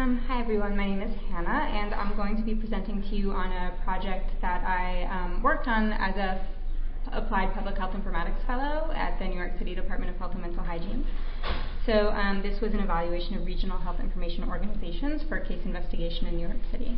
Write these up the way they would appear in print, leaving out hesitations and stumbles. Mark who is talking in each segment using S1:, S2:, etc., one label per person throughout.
S1: Hi everyone, my name is Hannah, and I'm going to be presenting to you on a project that I worked on as a Applied Public Health Informatics Fellow at the New York City Department of Health and Mental Hygiene. So this was an evaluation of regional health information organizations for case investigation in New York City.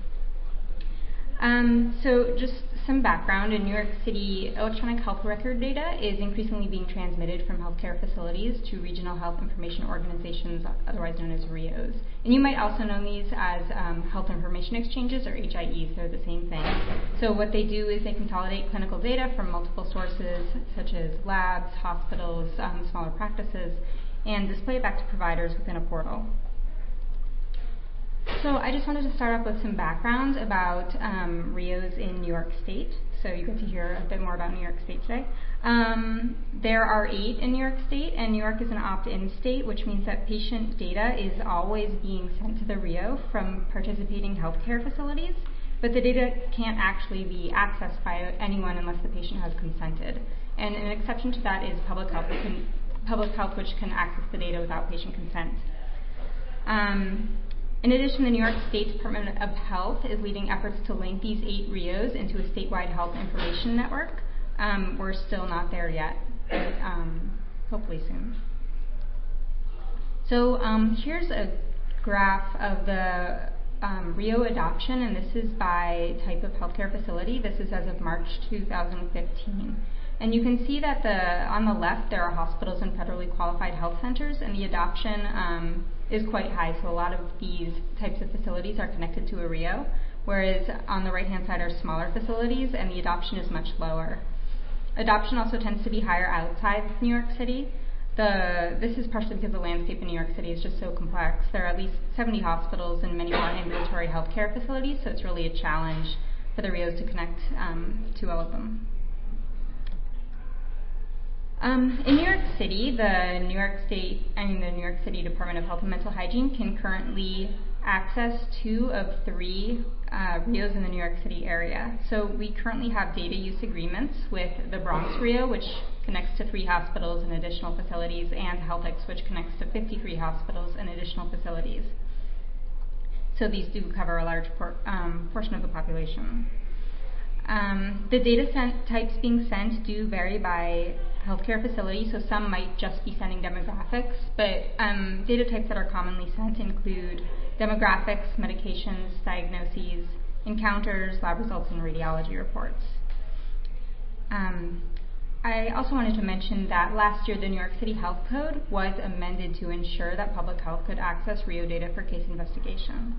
S1: So just some background. In New York City, electronic health record data is increasingly being transmitted from healthcare facilities to regional health information organizations, otherwise known as RIOs. And you might also know these as health information exchanges, or HIEs. They're the same thing. So what they do is they consolidate clinical data from multiple sources, such as labs, hospitals, smaller practices, and display it back to providers within a portal. So I just wanted to start off with some background about RIOs in New York State. So you get to hear a bit more about New York State today. There are 8 in New York State, and New York is an opt-in state, which means that patient data is always being sent to the RIO from participating healthcare facilities, but the data can't actually be accessed by anyone unless the patient has consented. And an exception to that is public health, which can access the data without patient consent. In addition, the New York State Department of Health is leading efforts to link these 8 RIOs into a statewide health information network. We're still not there yet, but hopefully soon. So here's a graph of the RIO adoption, and this is by type of healthcare facility. This is as of March 2015. And you can see that on the left there are hospitals and federally qualified health centers, and the adoption is quite high. So a lot of these types of facilities are connected to a RIO, whereas on the right-hand side are smaller facilities, and the adoption is much lower. Adoption also tends to be higher outside New York City. This is partially because the landscape in New York City is just so complex. There are at least 70 hospitals and many more ambulatory healthcare facilities, so it's really a challenge for the RIOs to connect to all of them. In New York City, the New York City Department of Health and Mental Hygiene can currently access 2 of 3 RIOs in the New York City area. So we currently have data use agreements with the Bronx RIO, which connects to 3 hospitals and additional facilities, and HealthX, which connects to 53 hospitals and additional facilities. So these do cover a large portion of the population. The data types being sent do vary by healthcare facility, so some might just be sending demographics, but data types that are commonly sent include demographics, medications, diagnoses, encounters, lab results, and radiology reports. I also wanted to mention that last year the New York City Health Code was amended to ensure that public health could access RIO data for case investigation.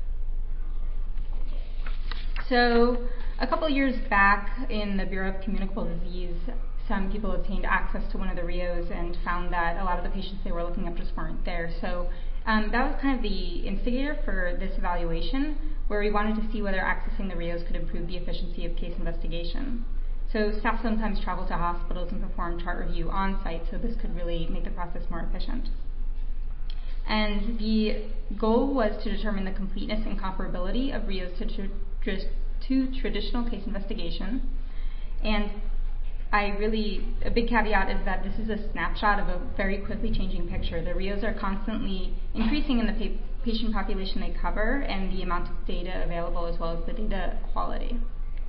S1: So a couple years back in the Bureau of Communicable Disease, some people obtained access to one of the RIOs and found that a lot of the patients they were looking up just weren't there. So that was kind of the instigator for this evaluation, where we wanted to see whether accessing the RIOs could improve the efficiency of case investigation. So staff sometimes travel to hospitals and perform chart review on site, so this could really make the process more efficient. And the goal was to determine the completeness and comparability of RIOs to traditional case investigation. And a big caveat is that this is a snapshot of a very quickly changing picture. The RIOs are constantly increasing in the patient population they cover and the amount of data available, as well as the data quality.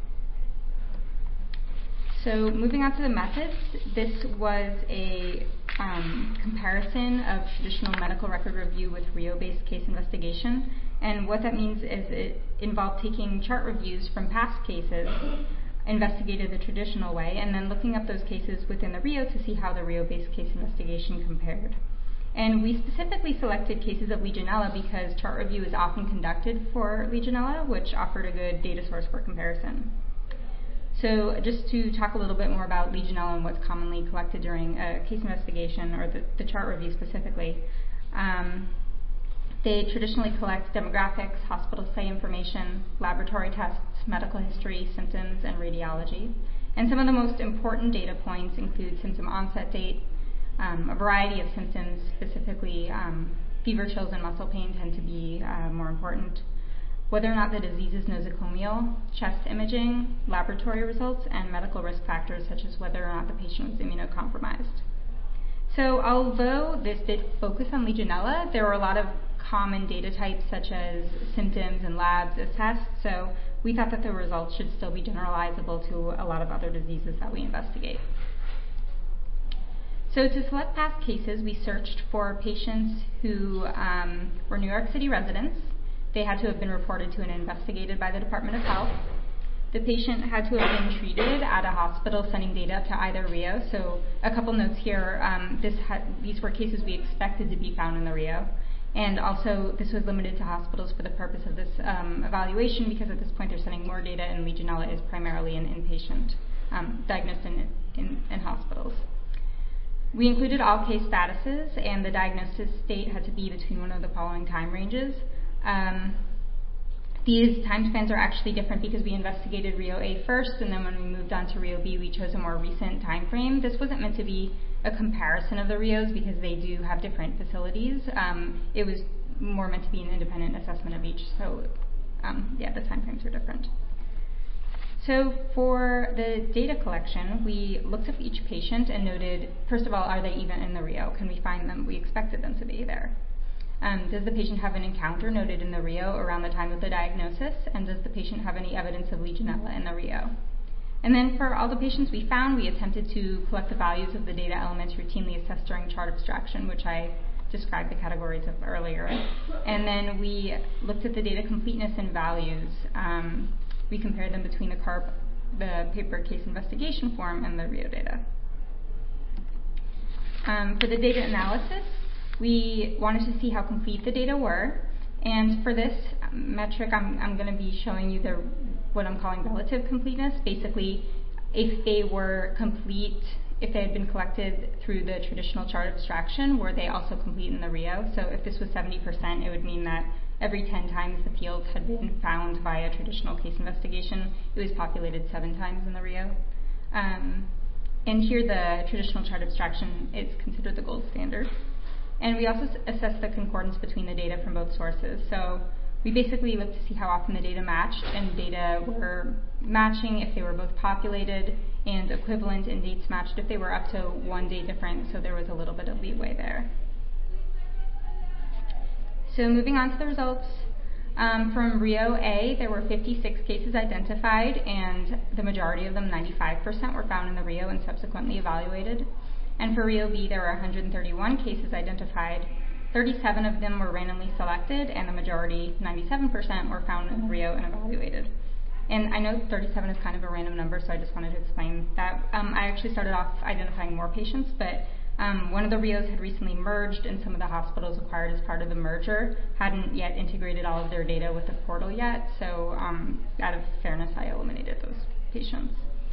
S1: So moving on to the methods, this was a comparison of traditional medical record review with RIO-based case investigation. And what that means is it involved taking chart reviews from past cases, investigated the traditional way, and then looking up those cases within the RIO to see how the RIO-based case investigation compared. And we specifically selected cases of Legionella because chart review is often conducted for Legionella, which offered a good data source for comparison. So just to talk a little bit more about Legionella and what's commonly collected during a case investigation, or the chart review specifically, they traditionally collect demographics, hospital stay information, laboratory tests, medical history, symptoms, and radiology. And some of the most important data points include symptom onset date, a variety of symptoms, specifically fever, chills, and muscle pain tend to be more important, whether or not the disease is nosocomial, chest imaging, laboratory results, and medical risk factors such as whether or not the patient was immunocompromised. So although this did focus on Legionella, there were a lot of common data types such as symptoms and labs assessed, so we thought that the results should still be generalizable to a lot of other diseases that we investigate. So to select past cases, we searched for patients who were New York City residents. They had to have been reported to and investigated by the Department of Health. The patient had to have been treated at a hospital sending data up to either RIO. So a couple notes here, these were cases we expected to be found in the RIO. And also this was limited to hospitals for the purpose of this evaluation, because at this point they're sending more data, and Legionella is primarily an inpatient, diagnosed in hospitals. We included all case statuses, and the diagnosis state had to be between one of the following time ranges. These time spans are actually different because we investigated RIO A first, and then when we moved on to RIO B, we chose a more recent time frame. This wasn't meant to be a comparison of the RIOs because they do have different facilities. It was more meant to be an independent assessment of each, so yeah, the time frames are different. So for the data collection, we looked up each patient and noted, first of all, are they even in the RIO? Can we find them? We expected them to be there. Does the patient have an encounter noted in the RIO around the time of the diagnosis? And does the patient have any evidence of Legionella in the RIO? And then for all the patients we found, we attempted to collect the values of the data elements routinely assessed during chart abstraction, which I described the categories of earlier. And then we looked at the data completeness and values. We compared them between the paper case investigation form, and the RIO data. For the data analysis, we wanted to see how complete the data were. And for this metric, I'm going to be showing you what I'm calling relative completeness. Basically, if they were complete, if they had been collected through the traditional chart abstraction, were they also complete in the RIO? So if this was 70%, it would mean that every 10 times the field had been found via traditional case investigation, it was populated 7 times in the RIO. And here the traditional chart abstraction is considered the gold standard. And we also assessed the concordance between the data from both sources. So we basically looked to see how often the data matched, and data were matching if they were both populated, and equivalent in dates matched if they were up to 1 day different, so there was a little bit of leeway there. So moving on to the results, from RIO A, there were 56 cases identified, and the majority of them, 95%, were found in the RIO and subsequently evaluated. And for RIO B, there were 131 cases identified. 37 of them were randomly selected, and the majority, 97%, were found in the RIO and evaluated. And I know 37 is kind of a random number, so I just wanted to explain that. I actually started off identifying more patients, but one of the RIOs had recently merged, and some of the hospitals acquired as part of the merger hadn't yet integrated all of their data with the portal yet, so out of fairness, I eliminated those patients.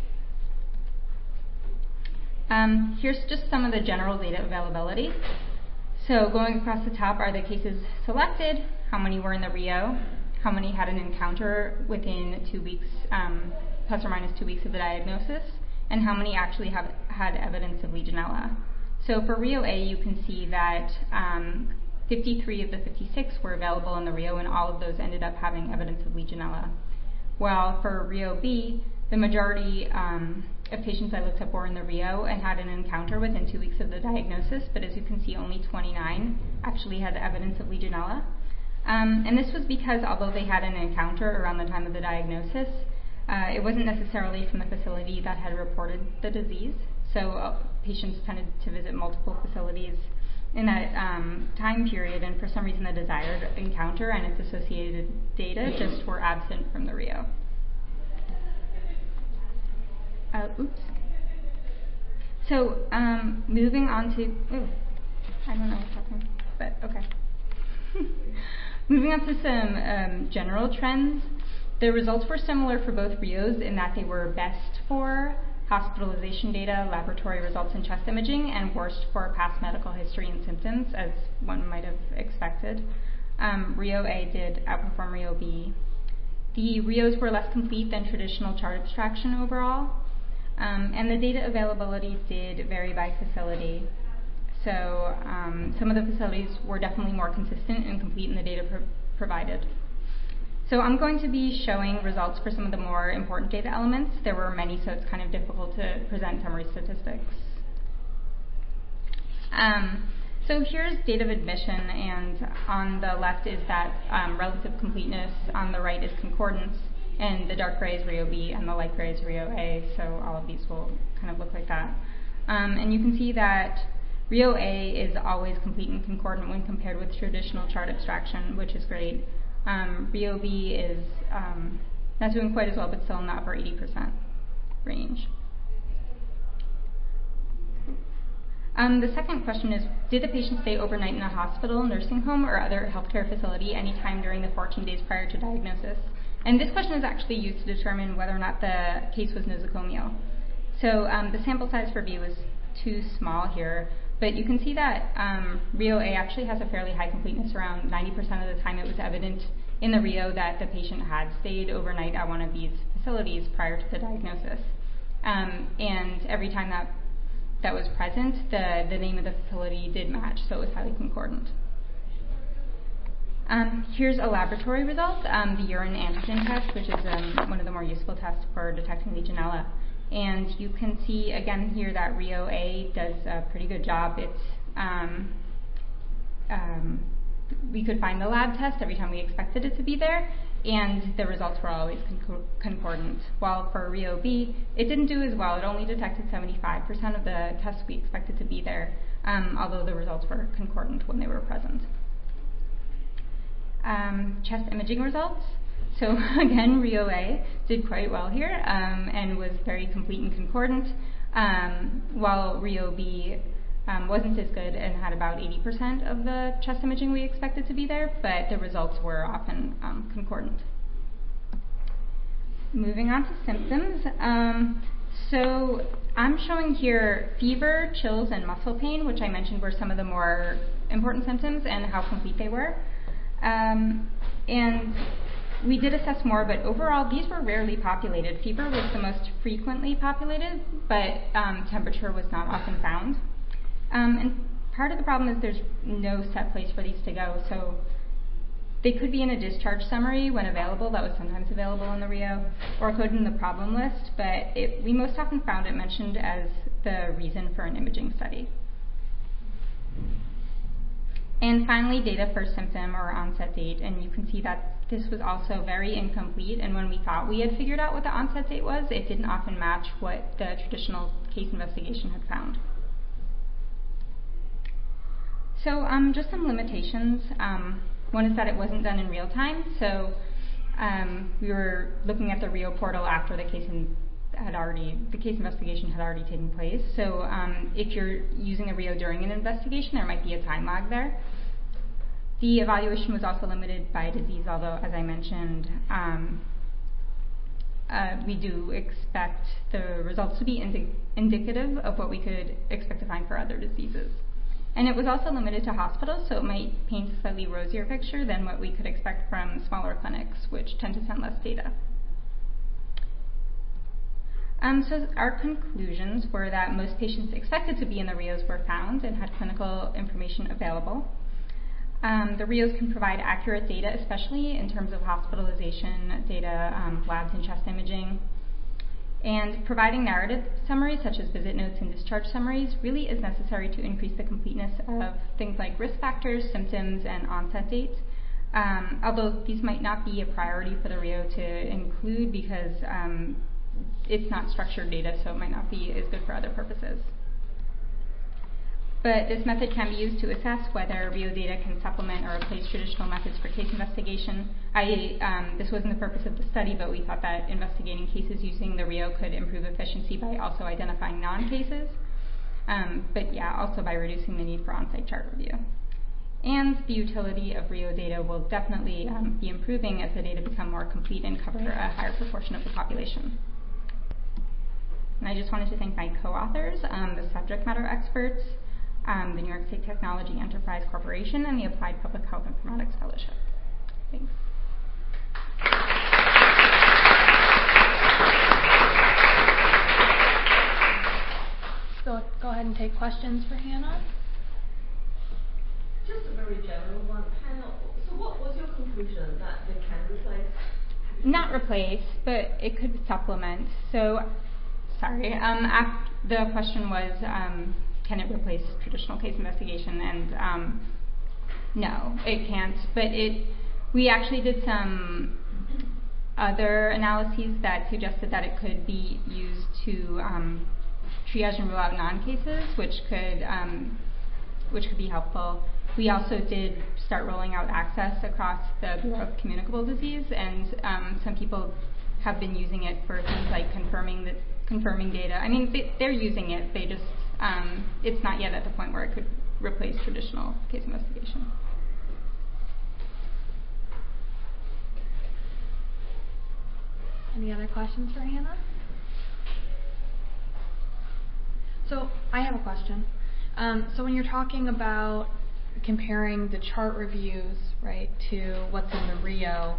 S1: Here's just some of the general data availability. So going across the top are the cases selected, how many were in the RIO, how many had an encounter within 2 weeks, plus or minus 2 weeks of the diagnosis, and how many actually have had evidence of Legionella. So for RIO A, you can see that 53 of the 56 were available in the RIO, and all of those ended up having evidence of Legionella. While for RIO B, the majority of patients I looked up were in the RIO and had an encounter within 2 weeks of the diagnosis, but as you can see, only 29 actually had evidence of Legionella. And this was because although they had an encounter around the time of the diagnosis, it wasn't necessarily from the facility that had reported the disease. So patients tended to visit multiple facilities in that time period, and for some reason the desired encounter and its associated data just were absent from the RIO. Oops. So moving on to, I don't know what's happening, but okay. Moving on to some general trends, the results were similar for both RIOs in that they were best for hospitalization data, laboratory results, and chest imaging, and worst for past medical history and symptoms, as one might have expected. RIO A did outperform RIO B. The RIOs were less complete than traditional chart abstraction overall, and the data availability did vary by facility. So some of the facilities were definitely more consistent and complete in the data provided. So I'm going to be showing results for some of the more important data elements. There were many, so it's kind of difficult to present summary statistics. So here's date of admission, and on the left is that relative completeness, on the right is concordance, and the dark gray is Rio B and the light gray is Rio A, so all of these will kind of look like that. And you can see that Rio A is always complete and concordant when compared with traditional chart abstraction, which is great. Rio B is not doing quite as well, but still in the upper 80% range. The second question is, did the patient stay overnight in a hospital, nursing home, or other healthcare facility any time during the 14 days prior to diagnosis? And this question is actually used to determine whether or not the case was nosocomial. So the sample size for B was too small here, but you can see that Rio A actually has a fairly high completeness. Around 90% of the time it was evident in the Rio that the patient had stayed overnight at one of these facilities prior to the diagnosis. And every time that was present, the name of the facility did match, so it was highly concordant. Here's a laboratory result, the urine antigen test, which is one of the more useful tests for detecting Legionella. And you can see again here that Rio A does a pretty good job. It's we could find the lab test every time we expected it to be there, and the results were always concordant. While for Rio B, it didn't do as well. It only detected 75% of the tests we expected to be there, although the results were concordant when they were present. Chest imaging results. So again, Rio A did quite well here and was very complete and concordant, while Rio B wasn't as good and had about 80% of the chest imaging we expected to be there, but the results were often concordant. Moving on to symptoms. So I'm showing here fever, chills, and muscle pain, which I mentioned were some of the more important symptoms and how complete they were. And we did assess more, but overall these were rarely populated. Fever was the most frequently populated, but temperature was not often found. And part of the problem is there's no set place for these to go, so they could be in a discharge summary when available. That was sometimes available in the Rio, or coded in the problem list, but we most often found it mentioned as the reason for an imaging study. And finally, data for symptom or onset date, and you can see that this was also very incomplete, and when we thought we had figured out what the onset date was, it didn't often match what the traditional case investigation had found. So just some limitations. One is that it wasn't done in real time, so we were looking at the Rio portal after the case investigation had already taken place. So if you're using the Rio during an investigation, there might be a time lag there. The evaluation was also limited by disease, although, as I mentioned, we do expect the results to be indicative of what we could expect to find for other diseases. And it was also limited to hospitals, so it might paint a slightly rosier picture than what we could expect from smaller clinics, which tend to send less data. So our conclusions were that most patients expected to be in the Rios were found and had clinical information available. The Rios can provide accurate data, especially in terms of hospitalization data, labs and chest imaging. And providing narrative summaries, such as visit notes and discharge summaries, really is necessary to increase the completeness of things like risk factors, symptoms, and onset dates. Although these might not be a priority for the Rio to include because it's not structured data, so it might not be as good for other purposes. But this method can be used to assess whether Rio data can supplement or replace traditional methods for case investigation. This wasn't the purpose of the study, but we thought that investigating cases using the Rio could improve efficiency by also identifying non-cases, but yeah, also by reducing the need for on-site chart review. And the utility of Rio data will definitely be improving as the data become more complete and cover a higher proportion of the population. And I just wanted to thank my co-authors, the subject matter experts, the New York State Technology Enterprise Corporation, and the Applied Public Health Informatics Fellowship. Thanks.
S2: Go ahead and take questions for Hannah.
S3: Just a very general one. Hannah, so what was your conclusion, that they can replace?
S1: Not replace, but it could supplement. So, sorry, the question was, can it replace traditional case investigation? And No, it can't. But we actually did some other analyses that suggested that it could be used to triage and rule out non-cases, which could be helpful. We also did start rolling out access across the Bureau of Communicable Disease, and some people have been using it for things like confirming data. I mean, they're using it. They just it's not yet at the point where it could replace traditional case investigation.
S2: Any other questions for Hannah? So I have a question. So when you're talking about comparing the chart reviews, right, to what's in the RIO,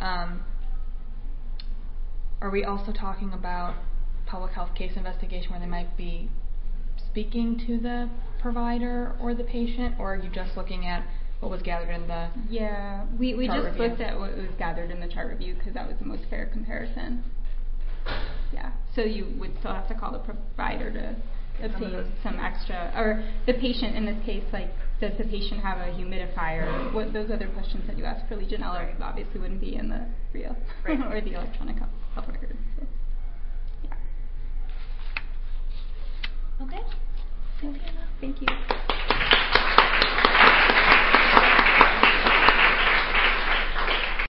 S2: are we also talking about public health case investigation where they might be speaking to the provider or the patient, or are you just looking at what was gathered in the
S1: we
S2: chart
S1: just
S2: review?
S1: looked at what was gathered in the chart review because that was the most fair comparison. Yeah, so you would still have to call the provider to obtain some extra, or the patient in this case, like, does the patient have a humidifier? What those other questions that you asked for Legionella obviously wouldn't be in the RIO or the electronic health record. So, yeah.
S2: Okay.
S1: Thank you.